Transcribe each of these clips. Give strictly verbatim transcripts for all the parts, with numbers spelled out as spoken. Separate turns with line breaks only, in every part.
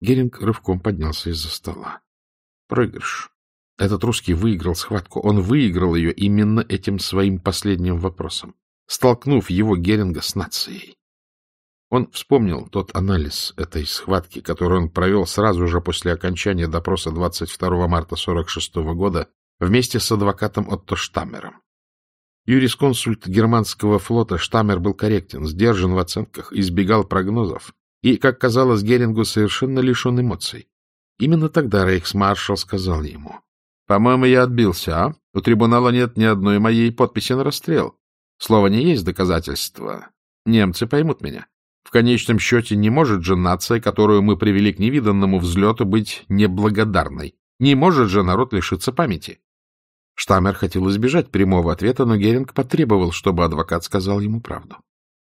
Геринг рывком поднялся из-за стола. Проигрыш. Этот русский выиграл схватку. Он выиграл ее именно этим своим последним вопросом, столкнув его, Геринга, с нацией. Он вспомнил тот анализ этой схватки, который он провел сразу же после окончания допроса двадцать второго марта сорок шестого года вместе с адвокатом Отто Штаммером. Юрисконсульт германского флота Штаммер был корректен, сдержан в оценках, избегал прогнозов и, как казалось Герингу, совершенно лишен эмоций. Именно тогда рейхсмаршал сказал ему: «По-моему, я отбился, а? У трибунала нет ни одной моей подписи на расстрел. Слово не есть доказательство. Немцы поймут меня. В конечном счете, не может же нация, которую мы привели к невиданному взлету, быть неблагодарной. Не может же народ лишиться памяти». Штаммер хотел избежать прямого ответа, но Геринг потребовал, чтобы адвокат сказал ему правду.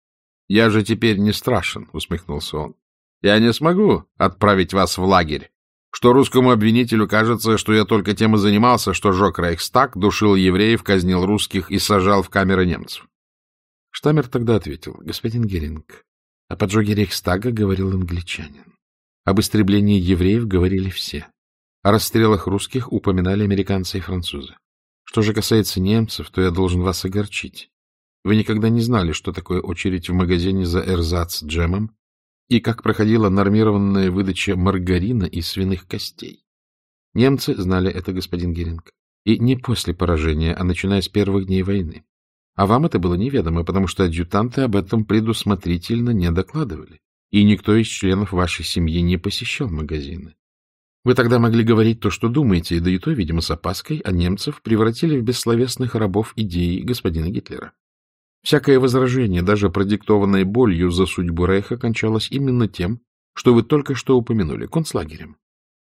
— Я же теперь не страшен, — усмехнулся он. — Я не смогу отправить вас в лагерь. Что русскому обвинителю кажется, что я только тем и занимался, что жег Рейхстаг, душил евреев, казнил русских и сажал в камеры немцев. Штаммер тогда ответил: — Господин Геринг, о поджоге Рейхстага говорил англичанин. Об истреблении евреев говорили все. О расстрелах русских упоминали американцы и французы. Что же касается немцев, то я должен вас огорчить. Вы никогда не знали, что такое очередь в магазине за эрзац джемом и как проходила нормированная выдача маргарина и свиных костей. Немцы знали это, господин Геринг, и не после поражения, а начиная с первых дней войны. А вам это было неведомо, потому что адъютанты об этом предусмотрительно не докладывали, и никто из членов вашей семьи не посещал магазины. Вы тогда могли говорить то, что думаете, да и то, видимо, с опаской, а немцев превратили в бессловесных рабов идеи господина Гитлера. Всякое возражение, даже продиктованное болью за судьбу Рейха, кончалось именно тем, что вы только что упомянули — концлагерем.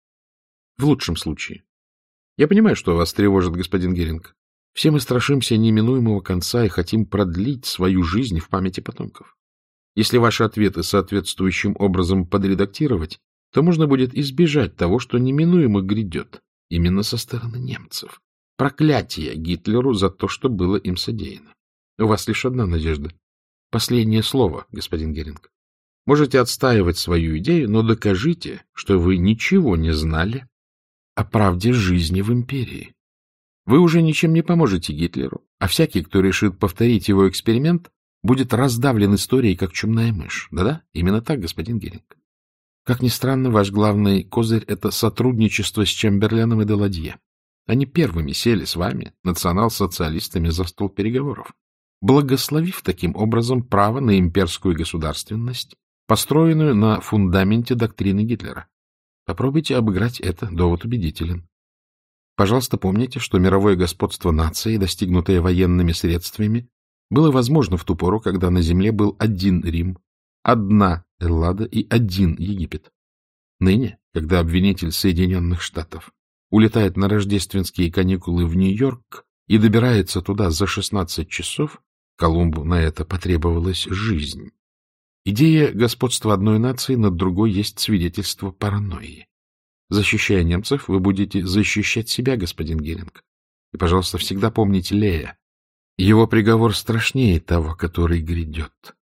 В лучшем случае. Я понимаю, что вас тревожит, господин Геринг. Все мы страшимся неминуемого конца и хотим продлить свою жизнь в памяти потомков. Если ваши ответы соответствующим образом подредактировать, то можно будет избежать того, что неминуемо грядет именно со стороны немцев. Проклятие Гитлеру за то, что было им содеяно. У вас лишь одна надежда. Последнее слово, господин Геринг. Можете отстаивать свою идею, но докажите, что вы ничего не знали о правде жизни в империи. Вы уже ничем не поможете Гитлеру, а всякий, кто решит повторить его эксперимент, будет раздавлен историей, как чумная мышь. Да-да, именно так, господин Геринг. Как ни странно, ваш главный козырь — это сотрудничество с Чемберленом и Даладье. Они первыми сели с вами, национал-социалистами, за стол переговоров, благословив таким образом право на имперскую государственность, построенную на фундаменте доктрины Гитлера. Попробуйте обыграть это, довод убедителен. Пожалуйста, помните, что мировое господство нации, достигнутое военными средствами, было возможно в ту пору, когда на земле был один Рим, одна Эллада и один Египет. Ныне, когда обвинитель Соединенных Штатов улетает на рождественские каникулы в Нью-Йорк и добирается туда за шестнадцать часов, Колумбу на это потребовалась жизнь. Идея господства одной нации над другой есть свидетельство паранойи. Защищая немцев, вы будете защищать себя, господин Геринг. И, пожалуйста, всегда помните Лея. Его приговор страшнее того, который грядет.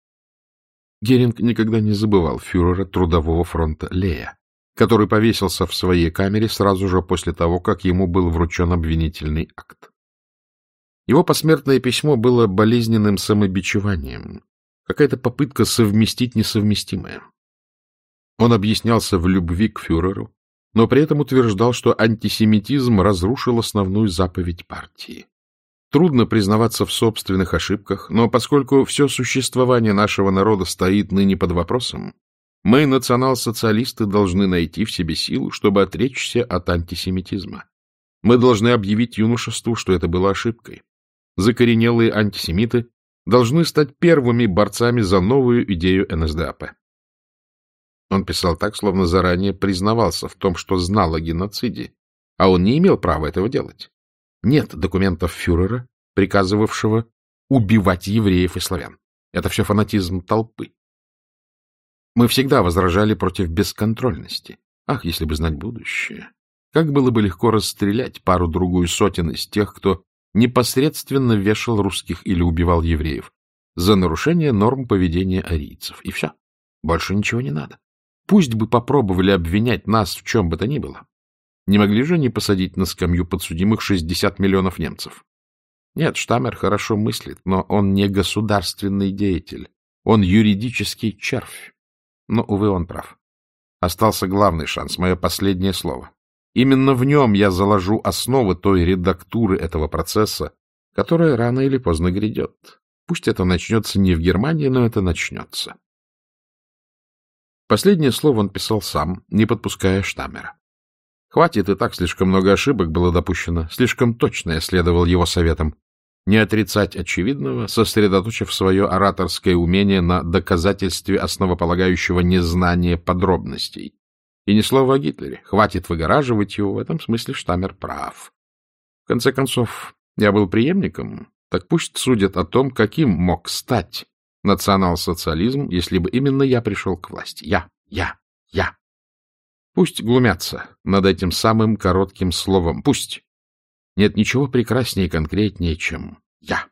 Геринг никогда не забывал фюрера Трудового фронта Лея, который повесился в своей камере сразу же после того, как ему был вручен обвинительный акт. Его посмертное письмо было болезненным самобичеванием, какая-то попытка совместить несовместимое. Он объяснялся в любви к фюреру, но при этом утверждал, что антисемитизм разрушил основную заповедь партии. Трудно признаваться в собственных ошибках, но поскольку все существование нашего народа стоит ныне под вопросом, мы, национал-социалисты, должны найти в себе силу, чтобы отречься от антисемитизма. Мы должны объявить юношеству, что это было ошибкой. Закоренелые антисемиты должны стать первыми борцами за новую идею эн эс дэ а пэ. Он писал так, словно заранее признавался в том, что знал о геноциде, а он не имел права этого делать. Нет документов фюрера, приказывавшего убивать евреев и славян. Это все фанатизм толпы. Мы всегда возражали против бесконтрольности. Ах, если бы знать будущее! Как было бы легко расстрелять пару-другую сотен из тех, кто непосредственно вешал русских или убивал евреев за нарушение норм поведения арийцев. И все. Больше ничего не надо. Пусть бы попробовали обвинять нас в чем бы то ни было. Не могли же они посадить на скамью подсудимых шестьдесят миллионов немцев? Нет, Штаммер хорошо мыслит, но он не государственный деятель. Он юридический червь. Но, увы, он прав. Остался главный шанс, мое последнее слово. Именно в нем я заложу основы той редактуры этого процесса, которая рано или поздно грядет. Пусть это начнется не в Германии, но это начнется. Последнее слово он писал сам, не подпуская Штаммера. Хватит, и так слишком много ошибок было допущено, слишком точно я следовал его советам. Не отрицать очевидного, сосредоточив свое ораторское умение на доказательстве основополагающего незнания подробностей. И ни слова о Гитлере. Хватит выгораживать его, в этом смысле Штаммер прав. В конце концов, я был преемником, так пусть судят о том, каким мог стать национал-социализм, если бы именно я пришел к власти. Я, я, я. Пусть глумятся над этим самым коротким словом. Пусть. Нет ничего прекраснее и конкретнее, чем «я».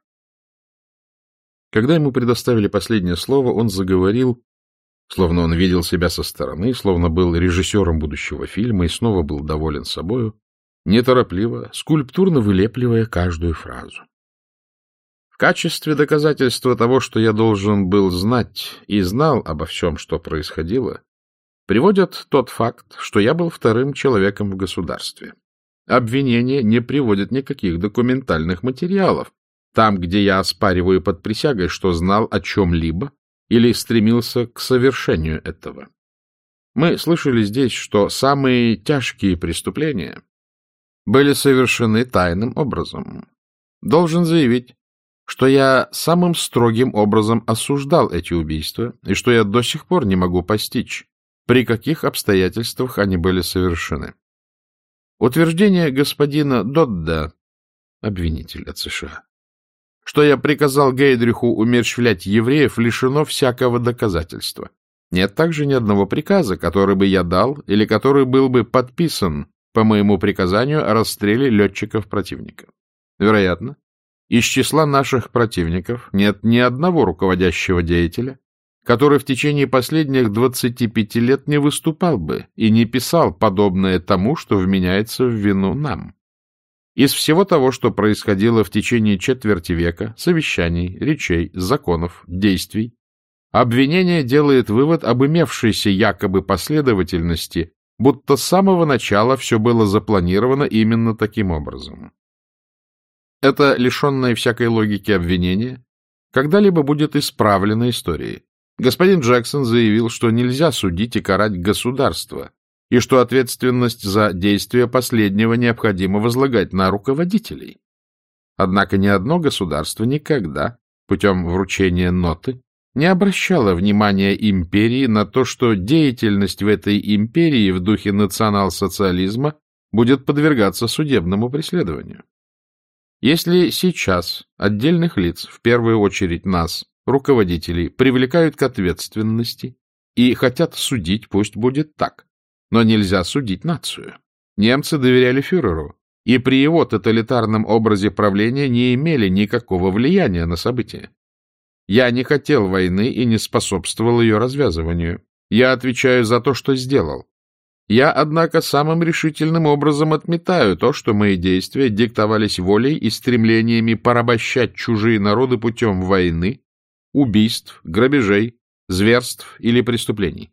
Когда ему предоставили последнее слово, он заговорил, словно он видел себя со стороны, словно был режиссером будущего фильма и снова был доволен собою, неторопливо, скульптурно вылепливая каждую фразу. В качестве доказательства того, что я должен был знать и знал обо всем, что происходило, приводят тот факт, что я был вторым человеком в государстве. Обвинения не приводят никаких документальных материалов, там, где я оспариваю под присягой, что знал о чем-либо или стремился к совершению этого. Мы слышали здесь, что самые тяжкие преступления были совершены тайным образом. Должен заявить, что я самым строгим образом осуждал эти убийства и что я до сих пор не могу постичь, при каких обстоятельствах они были совершены. Утверждение господина Додда, обвинитель от США, что я приказал Гейдриху умерщвлять евреев, лишено всякого доказательства. Нет также ни одного приказа, который бы я дал или который был бы подписан по моему приказанию о расстреле летчиков противника. Вероятно, из числа наших противников нет ни одного руководящего деятеля, который в течение последних двадцати пяти лет не выступал бы и не писал подобное тому, что вменяется в вину нам. Из всего того, что происходило в течение четверти века, совещаний, речей, законов, действий, обвинение делает вывод об имевшейся якобы последовательности, будто с самого начала все было запланировано именно таким образом. Это лишенное всякой логики обвинение когда-либо будет исправлено историей. Господин Джексон заявил, что нельзя судить и карать государство, и что ответственность за действия последнего необходимо возлагать на руководителей. Однако ни одно государство никогда, путем вручения ноты, не обращало внимания империи на то, что деятельность в этой империи в духе национал-социализма будет подвергаться судебному преследованию. Если сейчас отдельных лиц, в первую очередь нас, руководителей, привлекают к ответственности и хотят судить, пусть будет так. Но нельзя судить нацию. Немцы доверяли фюреру, и при его тоталитарном образе правления не имели никакого влияния на события. Я не хотел войны и не способствовал ее развязыванию. Я отвечаю за то, что сделал. Я, однако, самым решительным образом отметаю то, что мои действия диктовались волей и стремлениями порабощать чужие народы путем войны, убийств, грабежей, зверств или преступлений.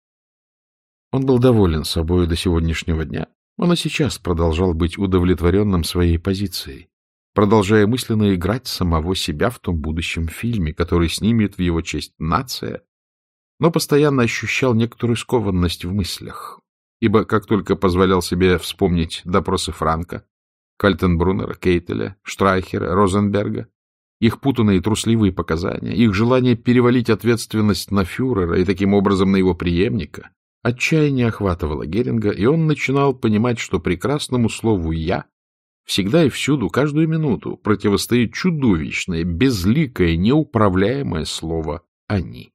Он был доволен собой до сегодняшнего дня. Он и сейчас продолжал быть удовлетворенным своей позицией, продолжая мысленно играть самого себя в том будущем фильме, который снимет в его честь нация, но постоянно ощущал некоторую скованность в мыслях, ибо как только позволял себе вспомнить допросы Франка, Кальтенбруннера, Кейтеля, Штрайхера, Розенберга, их путанные трусливые показания, их желание перевалить ответственность на фюрера и таким образом на его преемника, отчаяние охватывало Геринга, и он начинал понимать, что прекрасному слову «я» всегда и всюду, каждую минуту противостоит чудовищное, безликое, неуправляемое слово «они».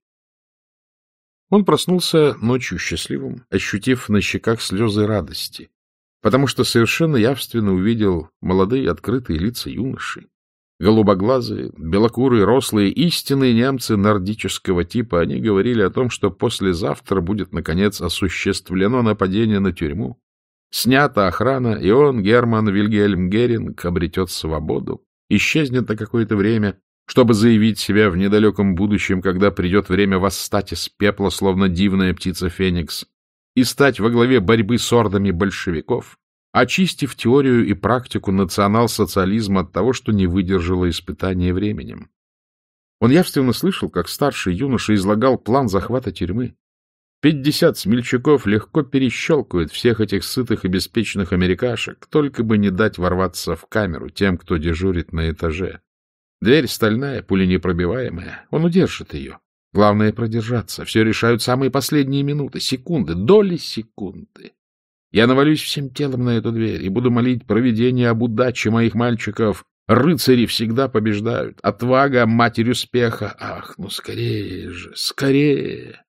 Он проснулся ночью счастливым, ощутив на щеках слезы радости, потому что совершенно явственно увидел молодые открытые лица юношей, Голубоглазые, белокурые, рослые, истинные немцы нордического типа, они говорили о том, что послезавтра будет, наконец, осуществлено нападение на тюрьму. Снята охрана, и он, Герман Вильгельм Геринг, обретет свободу, исчезнет на какое-то время, чтобы заявить себя в недалеком будущем, когда придет время восстать из пепла, словно дивная птица Феникс, и стать во главе борьбы с ордами большевиков, очистив теорию и практику национал-социализма от того, что не выдержало испытания временем. Он явственно слышал, как старший юноша излагал план захвата тюрьмы. Пятьдесят смельчаков легко перещелкают всех этих сытых и беспечных америкашек, только бы не дать ворваться в камеру тем, кто дежурит на этаже. Дверь стальная, пуленепробиваемая, он удержит ее. Главное — продержаться. Все решают самые последние минуты, секунды, доли секунды. Я навалюсь всем телом на эту дверь и буду молить провидение об удаче моих мальчиков. Рыцари всегда побеждают. Отвага — матерь успеха. Ах, ну скорее же, скорее!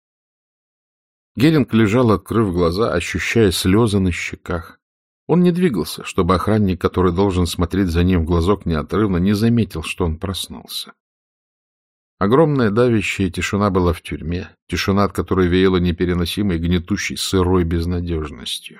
Геринг лежал, открыв глаза, ощущая слезы на щеках. Он не двигался, чтобы охранник, который должен смотреть за ним в глазок неотрывно, не заметил, что он проснулся. Огромная давящая тишина была в тюрьме, тишина, от которой веяла непереносимой, гнетущей, сырой безнадежностью.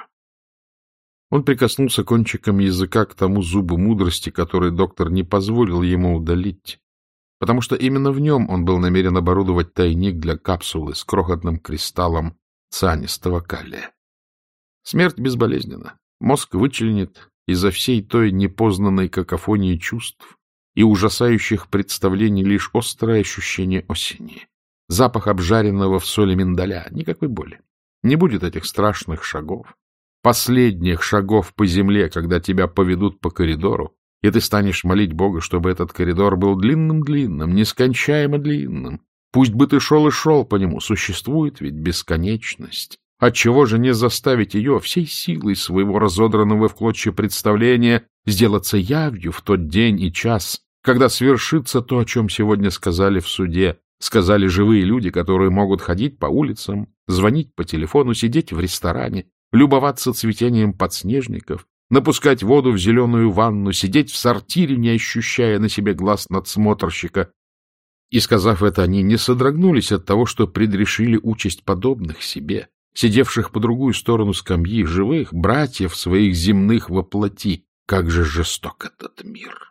Он прикоснулся кончиком языка к тому зубу мудрости, который доктор не позволил ему удалить, потому что именно в нем он был намерен оборудовать тайник для капсулы с крохотным кристаллом цианистого калия. Смерть безболезненна. Мозг вычленит изо всей той непознанной какофонии чувств и ужасающих представлений лишь острое ощущение осени, запах обжаренного в соли миндаля, никакой боли. Не будет этих страшных шагов, последних шагов по земле, когда тебя поведут по коридору, и ты станешь молить Бога, чтобы этот коридор был длинным-длинным, нескончаемо длинным. Пусть бы ты шел и шел по нему, существует ведь бесконечность. Отчего же не заставить ее всей силой своего разодранного в клочья представления сделаться явью в тот день и час, когда свершится то, о чем сегодня сказали в суде, сказали живые люди, которые могут ходить по улицам, звонить по телефону, сидеть в ресторане, любоваться цветением подснежников, напускать воду в зеленую ванну, сидеть в сортире, не ощущая на себе глаз надсмотрщика. И, сказав это, они не содрогнулись от того, что предрешили участь подобных себе, сидевших по другую сторону скамьи, живых братьев своих земных во плоти. Как же жесток этот мир!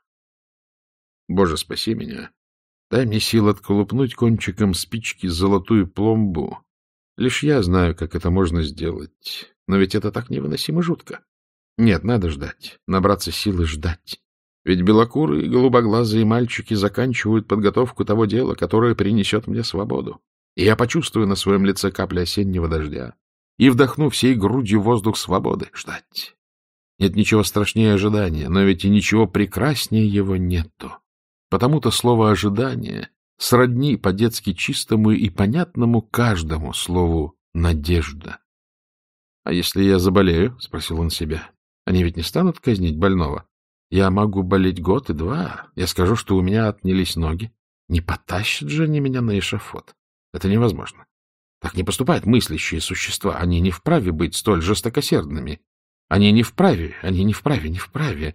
Боже, спаси меня! Дай мне сил отколупнуть кончиком спички золотую пломбу. Лишь я знаю, как это можно сделать. Но ведь это так невыносимо жутко. Нет, надо ждать, набраться силы ждать. Ведь белокурые и голубоглазые мальчики заканчивают подготовку того дела, которое принесет мне свободу. И я почувствую на своем лице капли осеннего дождя и вдохну всей грудью воздух свободы. Ждать. Нет ничего страшнее ожидания, но ведь и ничего прекраснее его нету. Потому-то слово «ожидание» сродни по-детски чистому и понятному каждому слову «надежда». — А если я заболею? — спросил он себя. — Они ведь не станут казнить больного? Я могу болеть год и два. Я скажу, что у меня отнялись ноги. Не потащат же они меня на эшафот. Это невозможно. Так не поступают мыслящие существа. Они не вправе быть столь жестокосердными. Они не вправе, они не вправе, не вправе.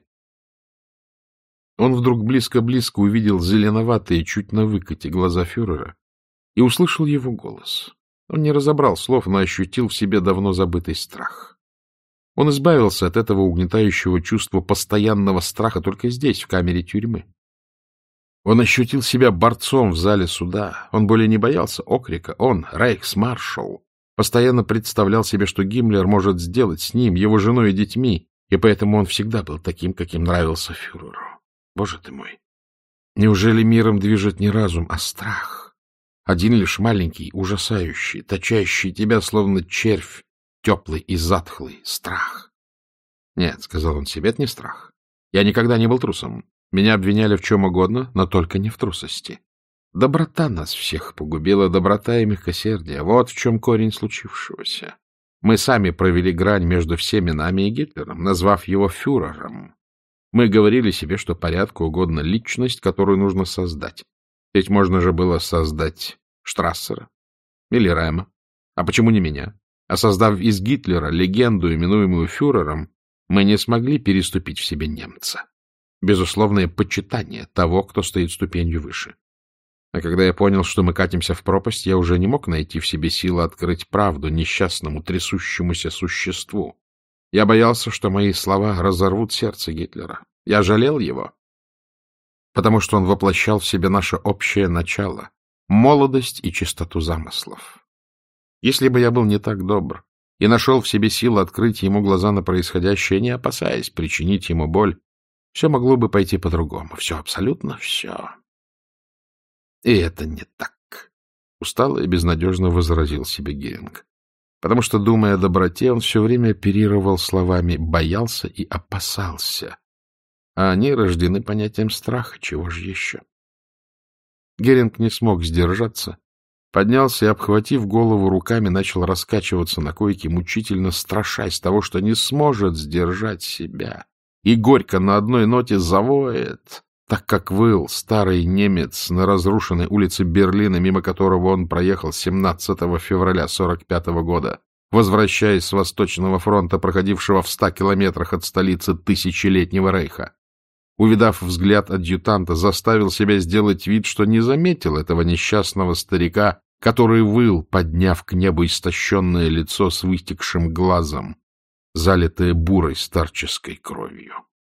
Он вдруг близко-близко увидел зеленоватые, чуть на выкате глаза фюрера и услышал его голос. Он не разобрал слов, но ощутил в себе давно забытый страх. Он избавился от этого угнетающего чувства постоянного страха только здесь, в камере тюрьмы. Он ощутил себя борцом в зале суда. Он более не боялся окрика. Он, рейхсмаршал, постоянно представлял себе, что Гиммлер может сделать с ним, его женой и детьми, и поэтому он всегда был таким, каким нравился фюреру. Боже ты мой! Неужели миром движет не разум, а страх? Один лишь маленький, ужасающий, точащий тебя, словно червь, теплый и затхлый страх. Нет, — сказал он себе, — это не страх. Я никогда не был трусом. Меня обвиняли в чем угодно, но только не в трусости. Доброта нас всех погубила, доброта и мягкосердие. Вот в чем корень случившегося. Мы сами провели грань между всеми нами и Гитлером, назвав его фюрером. Мы говорили себе, что порядку угодно личность, которую нужно создать. Ведь можно же было создать Штрассера или Рема. А почему не меня? А создав из Гитлера легенду, именуемую фюрером, мы не смогли переступить в себе немца. безусловное почитание того, кто стоит ступенью выше. А когда я понял, что мы катимся в пропасть, я уже не мог найти в себе силы открыть правду несчастному, трясущемуся существу. Я боялся, что мои слова разорвут сердце Гитлера. Я жалел его, потому что он воплощал в себе наше общее начало, молодость и чистоту замыслов. Если бы я был не так добр и нашел в себе силы открыть ему глаза на происходящее, не опасаясь причинить ему боль, все могло бы пойти по-другому. Все, абсолютно все. И это не так, — устало и безнадежно возразил себе Геринг. Потому что, думая о доброте, он все время оперировал словами «боялся» и «опасался». А они рождены понятием страха, чего же еще? Геринг не смог сдержаться, поднялся и, обхватив голову руками, начал раскачиваться на койке, мучительно страшась того, что не сможет сдержать себя, и горько на одной ноте завоет, так как выл старый немец на разрушенной улице Берлина, мимо которого он проехал семнадцатого февраля сорок пятого года, возвращаясь с Восточного фронта, проходившего в ста километрах от столицы тысячелетнего рейха. Увидав взгляд адъютанта, заставил себя сделать вид, что не заметил этого несчастного старика, который выл, подняв к небу истощенное лицо с вытекшим глазом, залитое бурой старческой кровью.